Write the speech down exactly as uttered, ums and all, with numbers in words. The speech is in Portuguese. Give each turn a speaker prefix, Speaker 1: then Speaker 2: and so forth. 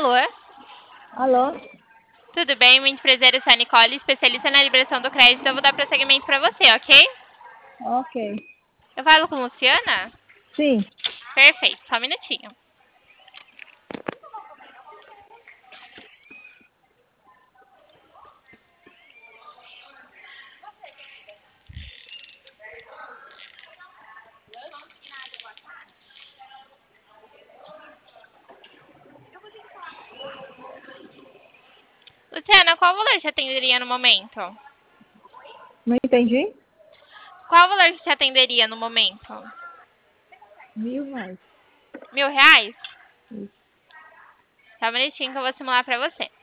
Speaker 1: Alô?
Speaker 2: Alô?
Speaker 1: Tudo bem? Muito prazer, eu sou a Nicole, especialista na liberação do crédito. Eu vou dar prosseguimento para você, ok?
Speaker 2: Ok.
Speaker 1: Eu falo com Luciana?
Speaker 2: Sim.
Speaker 1: Perfeito, só um minutinho. Luciana, qual valor você atenderia no momento?
Speaker 2: Não entendi?
Speaker 1: Qual valor você atenderia no momento?
Speaker 2: Mil reais.
Speaker 1: Mil reais?
Speaker 2: Isso.
Speaker 1: Só um minutinho que eu vou simular para você.